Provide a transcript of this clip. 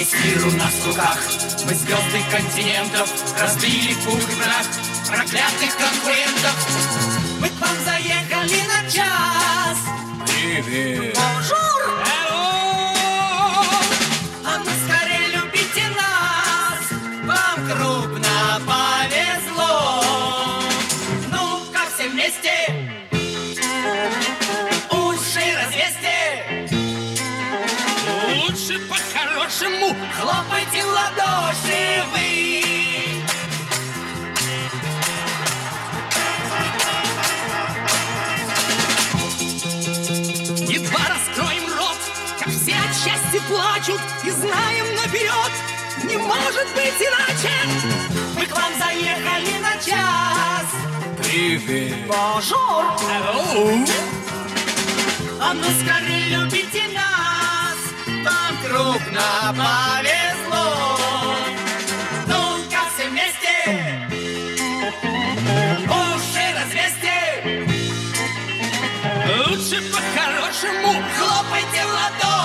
Весь мир у нас в руках, мы звезды континентов, разбили пух и прах проклятых конкурентов. Мы к вам заехали на час. Привет. Бонжур. А ну скорее любите нас, вам крупно повезло. Ну-ка все вместе уши развесьте. Лучше по-хорошему Хлопайте в ладоши вы. едва раскроем рот, как все от счастья плачут, и знаем наперед, не может быть иначе. Мы к вам заехали на час. Привет. Бонжур. Hello. А ну скорее любите нас, вам крупно повезло. Ну-ка все вместе уши развесьте. Лучше по-хорошему Хлопайте в ладоши.